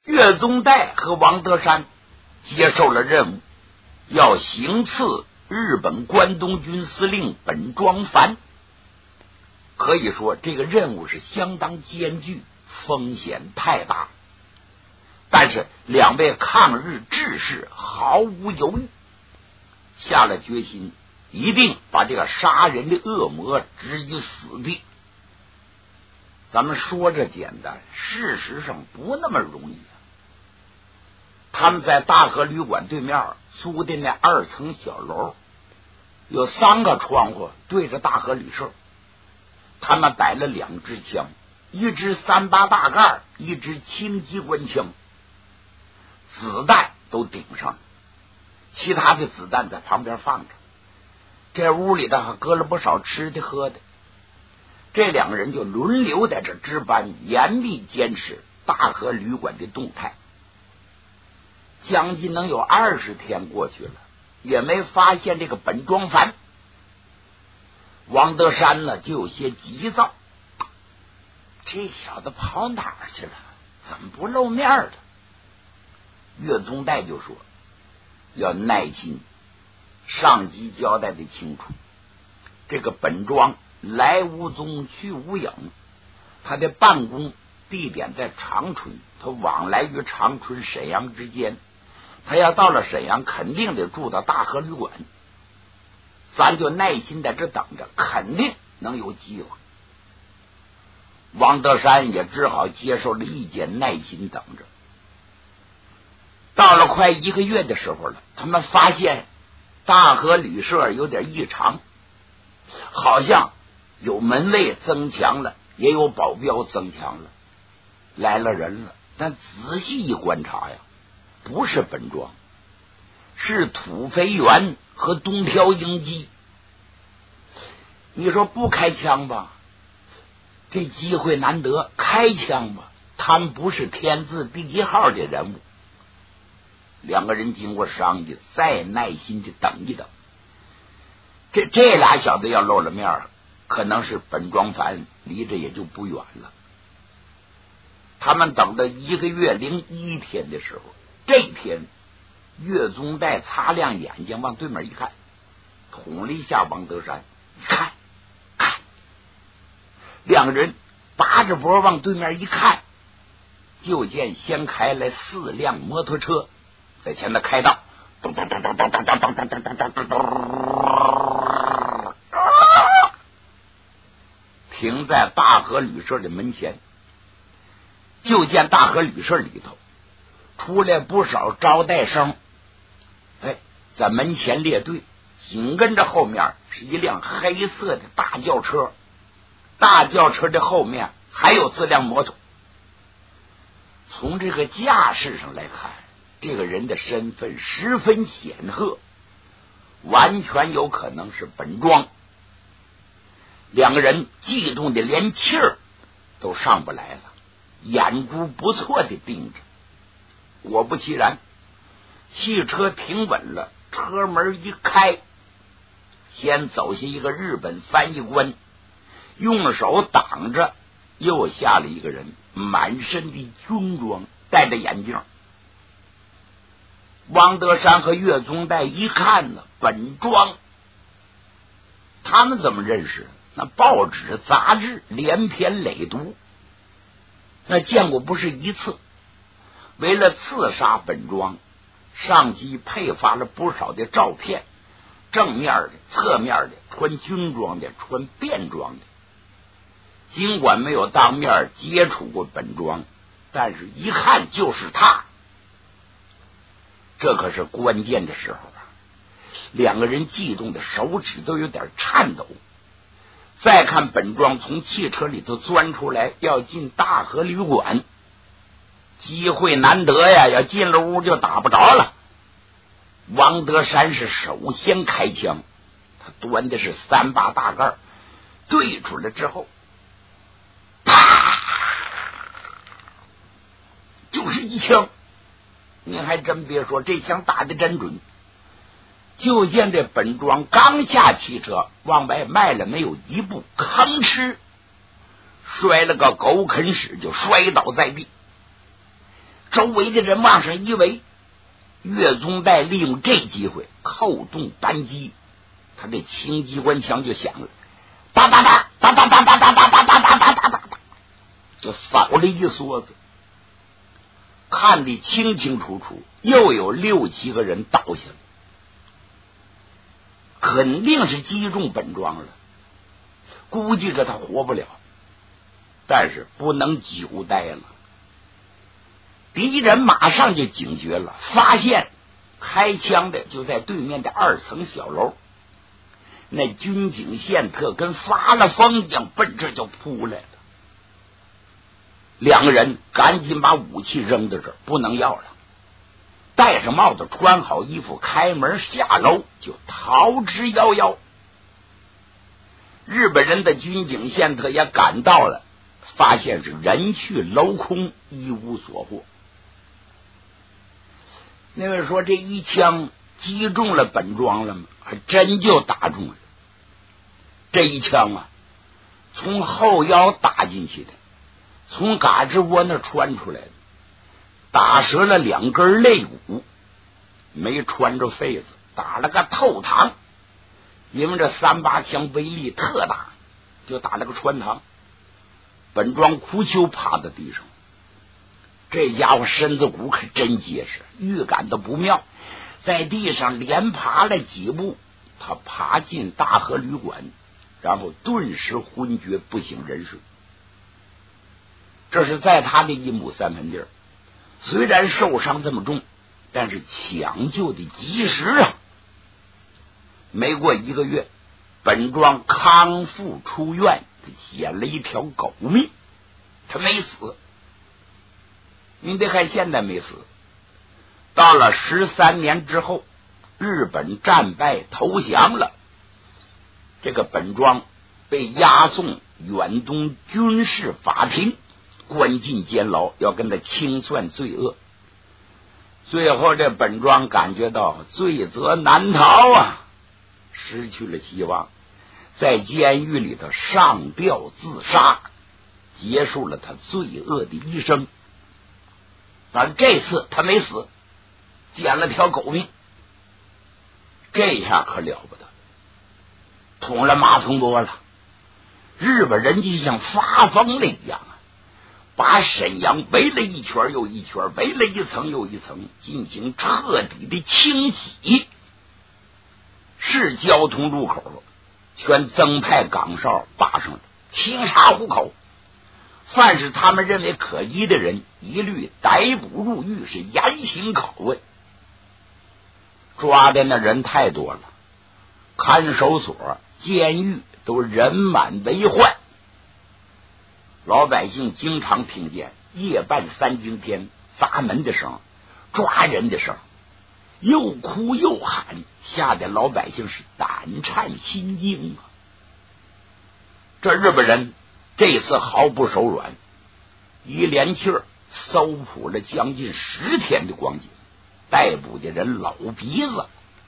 岳宗岱和王德山接受了任务，要行刺日本关东军司令本庄繁。可以说这个任务是相当艰巨，风险太大，但是两位抗日志士毫无犹豫，下了决心，一定把这个杀人的恶魔置于死地。咱们说这简单，事实上不那么容易啊。他们在大河旅馆对面租的那2层小楼，有3个窗户对着大河旅社，他们摆了2支枪，一支38大盖，一支轻机关枪，子弹都顶上，其他的子弹在旁边放着。这屋里头还搁了不少吃的喝的。这2个人就轮流在这值班，严密监视大河旅馆的动态。将近能有20天过去了，也没发现这个本庄繁。王德山呢就有些急躁，这小子跑哪儿去了？怎么不露面了？岳宗岱就说要耐心，上级交代的清楚，这个本庄来无踪去无影，他的办公地点在长春，他往来于长春沈阳之间，他要到了沈阳肯定得住到大河旅馆，咱就耐心在这等着，肯定能有机会。王德山也只好接受了意见，耐心等着。到了快1个月的时候了，他们发现大河旅社有点异常，好像有门卫增强了，也有保镖增强了，来了人了。但仔细一观察呀，不是本庄，是土肥原和东条英机。你说不开枪吧，这机会难得；开枪吧，他们不是天字第1号的人物。2个人经过商议，再耐心的等一等。这俩小子要露了面了，可能是本庄繁离着也就不远了。他们等到1个月01天的时候，这天岳宗岱擦亮眼睛往对面一看，捅了一下王德山，看2个人拔着脖往对面一看，就见先开来4辆摩托车在前面开道，停在大河旅社的门前。就见大河旅社里头出来不少招待生，在门前列队，紧跟着后面是一辆黑色的大轿车，大轿车的后面还有4辆摩托。从这个架势上来看，这个人的身份十分显赫，完全有可能是本庄。2个人激动的连气儿都上不来了，眼珠不错的盯着。果不其然，汽车停稳了，车门一开，先走下一个日本翻译官，用手挡着，又下了一个人，满身的军装，戴着眼镜。王德山和岳宗岱一看呢，本庄，他们怎么认识？那报纸杂志连篇累牍，那见过不是一次。为了刺杀本庄，上级配发了不少的照片，正面的、侧面的，穿军装的，穿便装的。尽管没有当面接触过本庄，但是一看就是他。这可是关键的时候啊！2个人激动的手指都有点颤抖。再看本庄从汽车里头钻出来，要进大河旅馆，机会难得呀，要进了屋就打不着了。王德山是首先开枪，他端的是3把大盖，对出来之后，啪，就是一枪。您还真别说，这枪打得真准。就见这本庄刚下汽车，往外迈了没有1步，吭哧摔了个狗啃屎，就摔倒在地。 周围的人往上一围，岳宗岱利用这机会扣动扳机，他这轻机关枪就响了，哒哒哒哒哒哒哒哒哒哒哒哒哒哒哒，就扫了一梭子，看得清清楚楚，又有6、7个人倒下了，肯定是击中本庄了，估计着他活不了，但是不能久待了。敌人马上就警觉了，发现开枪的就在对面的2层小楼，那军警宪特跟发了疯一样奔这就扑来了。2个人赶紧把武器扔到这儿，不能要了，戴上帽子，穿好衣服，开门下楼就逃之夭夭。日本人的军警宪特也赶到了，发现是人去楼空，一无所获。那位说这一枪击中了本庄了吗？还真就打中了。这一枪啊，从后腰打进去的，从嘎吱窝那穿出来的，打折了2根肋骨，没穿着肺子，打了个透膛。因为这38枪威力特大，就打了个穿膛。本庄哭丘趴在地上，这家伙身子骨可真结实，预感的不妙，在地上连爬了几步，他爬进大河旅馆，然后顿时昏厥不省人事。这是在他的1亩3分地儿，虽然受伤这么重，但是抢救的及时啊。没过1个月，本庄康复出院，他捡了一条狗命，他没死。您别看现在没死，到了13年之后，日本战败投降了，这个本庄被押送远东军事法庭，关进监牢，要跟他清算罪恶。最后这本庄感觉到罪责难逃啊，失去了希望，在监狱里头上吊自杀，结束了他罪恶的一生。但这次他没死，捡了条狗命，这下可了不得，捅了马蜂窝了。日本人就像发疯了一样啊，把沈阳围了一圈又一圈，围了一层又一层，进行彻底的清洗。是交通路口全增派岗哨把上了，清查户口，凡是他们认为可疑的人，一律逮捕入狱，是严刑拷问。抓的那人太多了，看守所、监狱都人满为患。老百姓经常听见夜半3更天砸门的声，抓人的声，又哭又喊，吓得老百姓是胆颤心惊啊！这日本人这次毫不手软，一连气儿搜捕了将近10天的光景，逮捕的人老鼻子。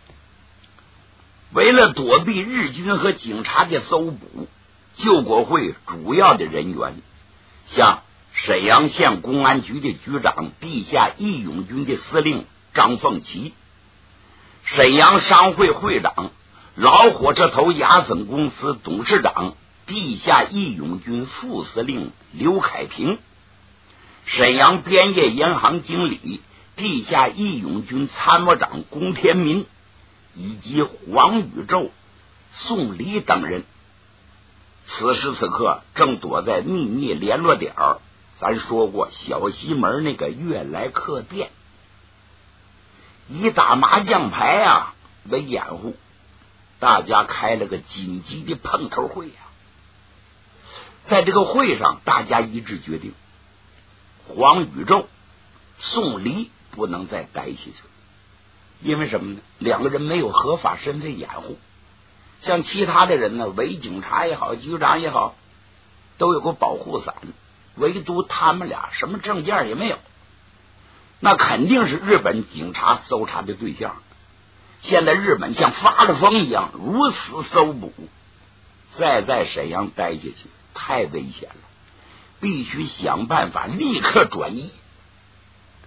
为了躲避日军和警察的搜捕，救国会主要的人员，像沈阳县公安局的局长、地下义勇军的司令张凤岐，沈阳商会会长、老火车头牙粉公司董事长、地下义勇军副司令刘凯平，沈阳边业银行经理、地下义勇军参谋长龚天民，以及黄宇宙、宋黎等人，此时此刻正躲在秘密联络点儿，咱说过小西门那个悦来客店，以打麻将牌啊为掩护，大家开了个紧急的碰头会啊。在这个会上，大家一致决定，黄宇宙、宋黎不能再待下去了。因为什么呢？2个人没有合法身份掩护，像其他的人呢，伪警察也好，局长也好，都有个保护伞，唯独他们俩什么证件也没有，那肯定是日本警察搜查的对象。现在日本像发了疯一样如此搜捕，再在沈阳待下去太危险了，必须想办法立刻转移。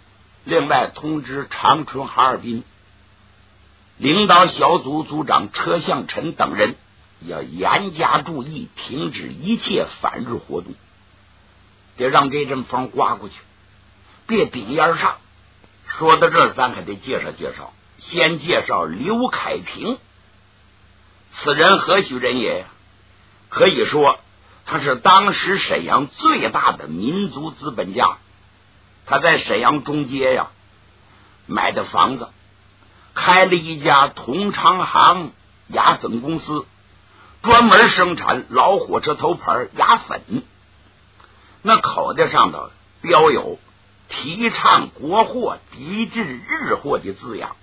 另外通知长春、哈尔滨领导小组组长车向臣等人要严加注意，停止一切反日活动，得让这阵风刮过去，别顶烟上。说到这儿，咱还得介绍介绍，先介绍刘开平。此人何许人也？可以说他是当时沈阳最大的民族资本家。他在沈阳中街呀买的房子，开了一家同昌行牙粉公司，专门生产老火车头牌牙粉。那口袋上头标有提倡国货抵制日货的字样。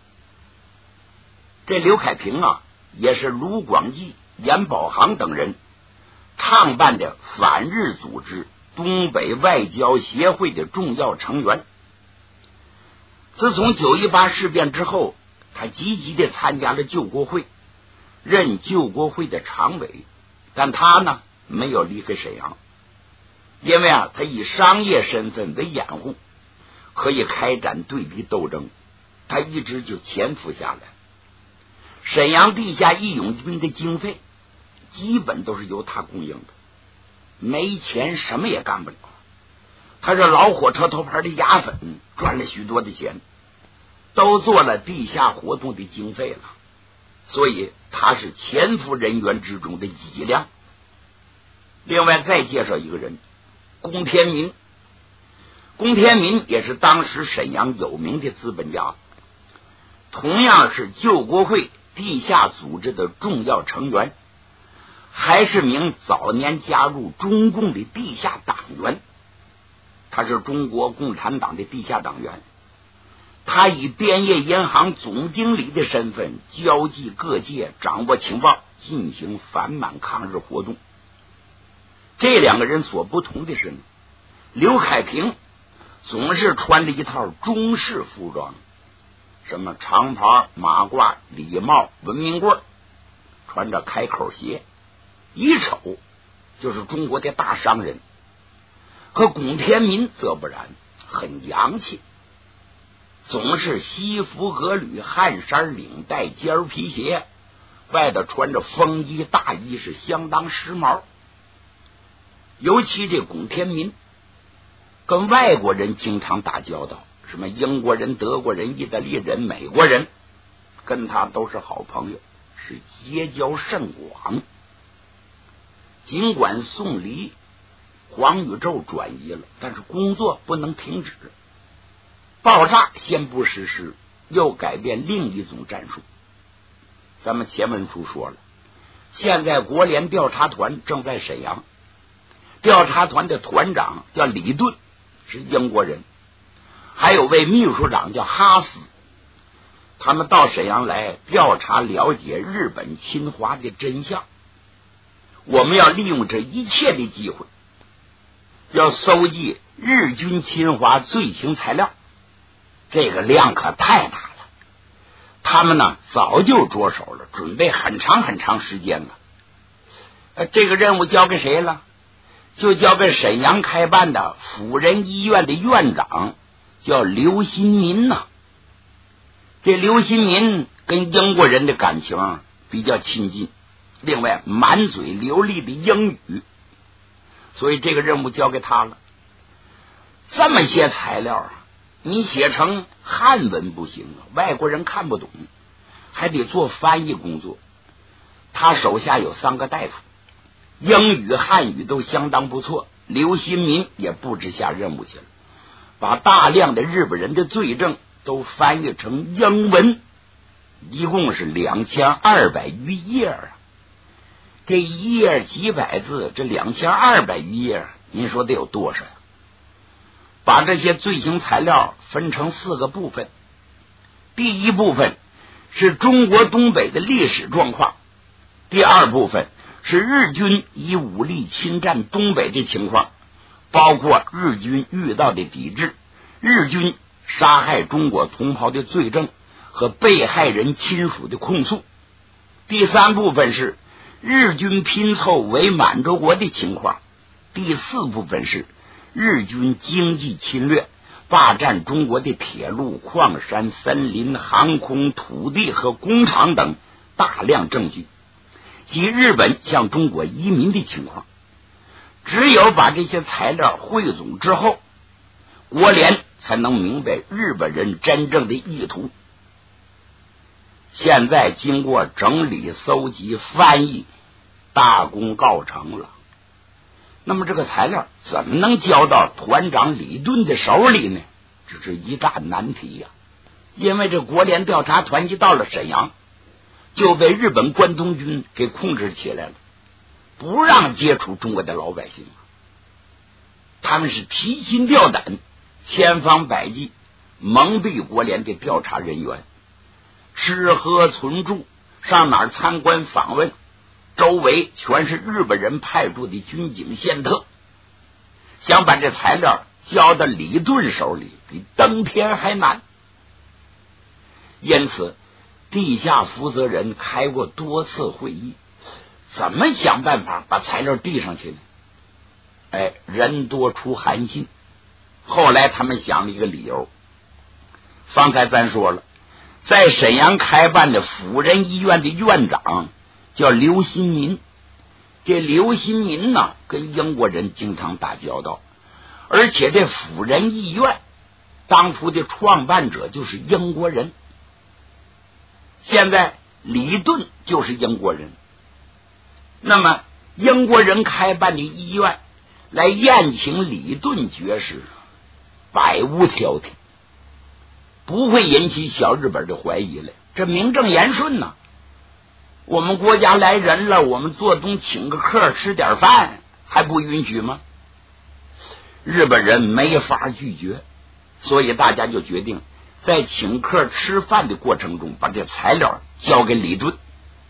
这刘开平啊，也是卢广济、严宝行等人创办的反日组织东北外交协会的重要成员。自从9·18事变之后，他积极的参加了救国会，任救国会的常委。但他呢，没有离开沈阳，因为他以商业身份为掩护，可以开展对敌斗争，他一直就潜伏下来。沈阳地下义勇军的经费基本都是由他供应的，没钱什么也干不了。他这老火车头牌的牙粉赚了许多的钱，都做了地下活动的经费了，所以他是潜伏人员之中的脊梁。另外再介绍一个人，龚天民。龚天民也是当时沈阳有名的资本家，同样是救国会地下组织的重要成员，还是名早年加入中共的地下党员。他是中国共产党的地下党员，他以边业银行总经理的身份交际各界，掌握情报，进行反满抗日活动。这两个人所不同的是，刘开平总是穿着一套中式服装，什么长袍、马褂、礼帽、文明棍，穿着开口鞋，一瞅就是中国的大商人。可龚天民则不然，很洋气，总是西服革履、汗衫领带、尖皮鞋，外头穿着风衣大衣，是相当时髦。尤其这龚天民跟外国人经常打交道，什么英国人、德国人、意大利人、美国人，跟他都是好朋友，是结交甚广。尽管宋离、黄宇宙转移了，但是工作不能停止。爆炸先不实施，又改变另一种战术。咱们前文书说了，现在国联调查团正在沈阳，调查团的团长叫李顿，是英国人，还有位秘书长叫哈斯。他们到沈阳来调查了解日本侵华的真相。我们要利用这一切的机会，要搜集日军侵华罪情材料，这个量可太大了。他们呢早就着手了，准备很长很长时间了。这个任务交给谁了？就交给沈阳开办的辅仁医院的院长，叫刘新民呐。这刘新民跟英国人的感情比较亲近，另外满嘴流利的英语，所以这个任务交给他了。这么些材料你写成汉文不行外国人看不懂，还得做翻译工作。他手下有3个大夫，英语汉语都相当不错。刘新民也布置下任务去了，把大量的日本人的罪证都翻译成英文，一共是2200余页啊。这一页几百字，这2200余页，您说得有多少呀？把这些罪行材料分成4个部分。第一部分是中国东北的历史状况，第二部分是日军以武力侵占东北的情况，包括日军遇到的抵制，日军杀害中国同胞的罪证和被害人亲属的控诉。第三部分是日军拼凑伪满洲国的情况。第4部分是日军经济侵略， 霸占中国的铁路、矿山、森林、航空、土地和工厂等大量证据，及日本向中国移民的情况。只有把这些材料汇总之后，国联才能明白日本人真正的意图。现在经过整理、搜集、翻译，大功告成了。那么这个材料怎么能交到团长李顿的手里呢？这是一大难题呀。因为这国联调查团一到了沈阳，就被日本关东军给控制起来了，不让接触中国的老百姓。他们是提心吊胆，千方百计蒙蔽国联的调查人员，吃喝存住，上哪儿参观访问，周围全是日本人派驻的军警宪特，想把这材料交到李顿手里，比登天还难。因此地下负责人开过多次会议，怎么想办法把材料递上去呢？人多出寒心。后来他们想了一个理由，方才咱说了，在沈阳开办的辅仁医院的院长叫刘新民。这刘新民呢，跟英国人经常打交道，而且这辅仁医院当初的创办者就是英国人。现在李顿就是英国人，那么英国人开办的医院来宴请李顿爵士，百无挑剔，不会引起小日本的怀疑来，这名正言顺呐。我们国家来人了，我们做东请个客吃点饭还不允许吗？日本人没法拒绝，所以大家就决定在请客吃饭的过程中把这材料交给李顿。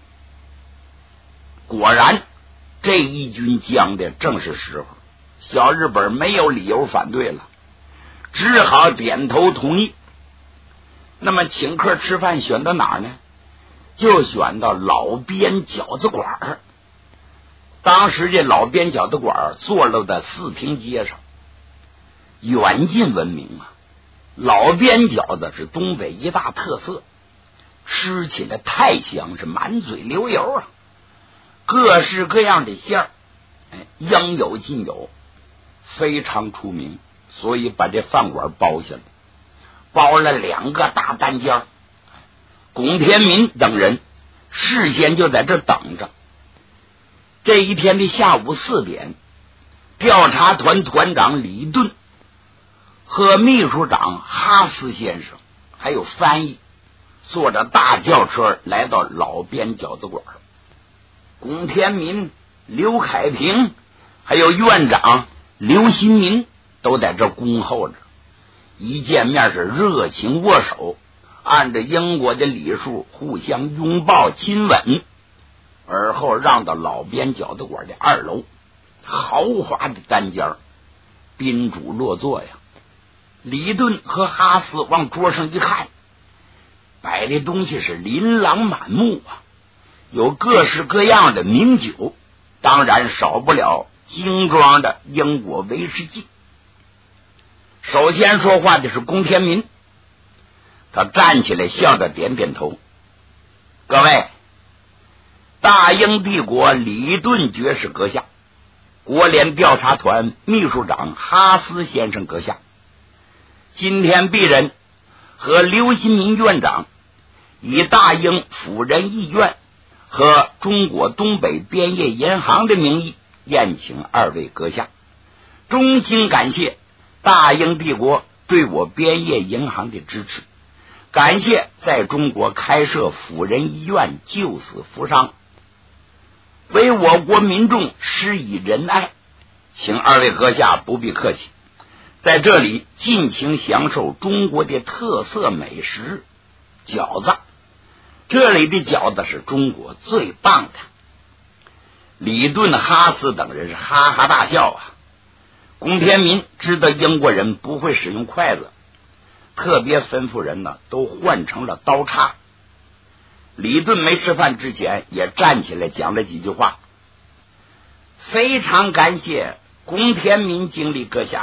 果然这一军将的正是时候，小日本没有理由反对了，只好点头同意。那么请客吃饭选到哪儿呢？就选到老边饺子馆。当时这老边饺子馆坐落在四平街上，远近闻名啊。老边饺子是东北一大特色，吃起来太香，是满嘴流油啊，各式各样的馅儿，应有尽有，非常出名，所以把这饭馆包下来，包了2个大单间。龚天民等人事先就在这等着。这一天的下午4点，调查团团长李顿和秘书长哈斯先生还有翻译坐着大轿车来到老边饺子馆。龚天民、刘凯平还有院长刘新民都在这恭候着。一见面是热情握手，按照英国的礼数互相拥抱亲吻，而后让到老边饺子馆的2楼，豪华的单间，宾主落座呀。李顿和哈斯往桌上一看，摆的东西是琳琅满目啊，有各式各样的名酒，当然少不了精装的英国威士忌。首先说话的是龚天民，他站起来笑着点点头。各位，大英帝国李顿爵士阁下，国联调查团秘书长哈斯先生阁下，今天鄙人和刘新民院长以大英辅仁医院和中国东北边业银行的名义宴请2位阁下，衷心感谢大英帝国对我边业银行的支持，感谢在中国开设辅仁医院救死扶伤，为我国民众施以仁爱，请2位阁下不必客气，在这里尽情享受中国的特色美食饺子，这里的饺子是中国最棒的。李顿、哈斯等人是哈哈大笑啊。龚天民知道英国人不会使用筷子，特别吩咐人呢都换成了刀叉。李顿没吃饭之前也站起来讲了几句话，非常感谢龚天民经理阁下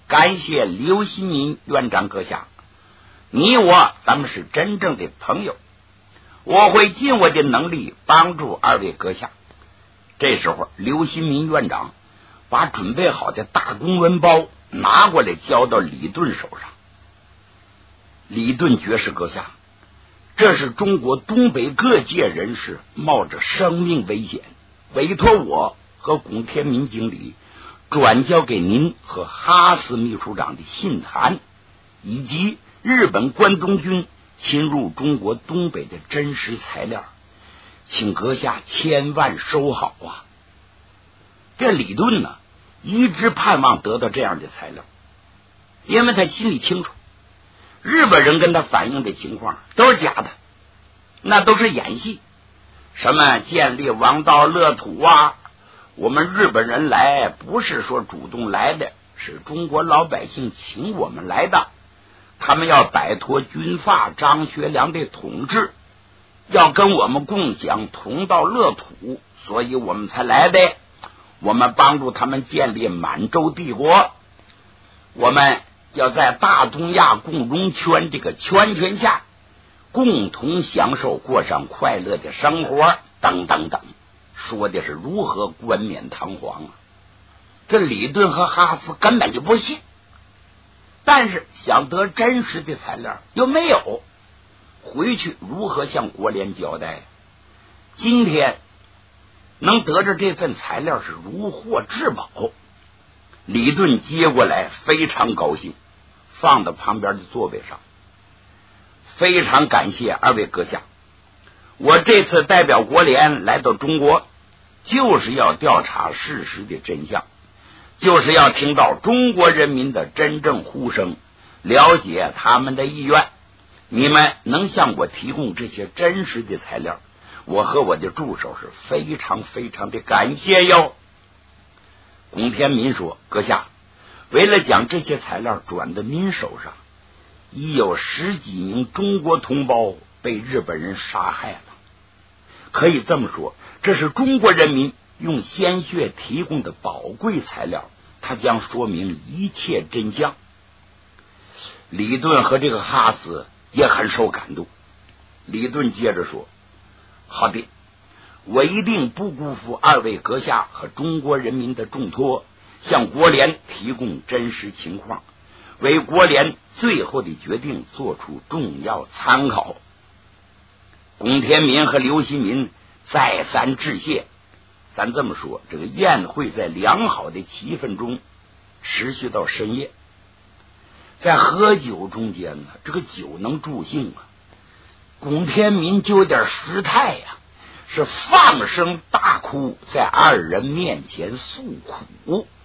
感谢刘新民院长阁下，你我咱们是真正的朋友，我会尽我的能力帮助二位阁下。这时候刘新民院长把准备好的大公文包拿过来交到李顿手上。李顿爵士阁下，这是中国东北各界人士冒着生命危险委托我和龚天民经理转交给您和哈斯秘书长的信函，以及日本关东军侵入中国东北的真实材料，请阁下千万收好啊！这李顿呢，一直盼望得到这样的材料，因为他心里清楚，日本人跟他反映的情况都是假的，那都是演戏。什么建立王道乐土啊，我们日本人来不是说主动来的，是中国老百姓请我们来的。他们要摆脱军阀张学良的统治，要跟我们共享同道乐土，所以我们才来的。我们帮助他们建立满洲帝国，我们要在大东亚共荣圈这个圈下共同享受过上快乐的生活，等等等，说的是如何冠冕堂皇啊！这李顿和哈斯根本就不信，但是想得真实的材料又没有，回去如何向国联交代？今天能得着这份材料是如获至宝。李顿接过来非常高兴，放到旁边的座位上。非常感谢二位阁下，我这次代表国联来到中国，就是要调查事实的真相，就是要听到中国人民的真正呼声，了解他们的意愿。你们能向我提供这些真实的材料，我和我的助手是非常非常的感谢哟。龚天民说，阁下，为了将这些材料转到您手上，已有10几名中国同胞被日本人杀害了。可以这么说，这是中国人民用鲜血提供的宝贵材料，它将说明一切真相。李顿和这个哈斯也很受感动。李顿接着说，好的，我一定不辜负二位阁下和中国人民的重托，向国联提供真实情况，为国联最后的决定做出重要参考。龚天民和刘新民再三致谢。咱这么说，这个宴会在良好的气氛中持续到深夜。在喝酒中间呢，这个酒能助兴啊，龚天民就有点失态呀，是放声大哭，在二人面前诉苦。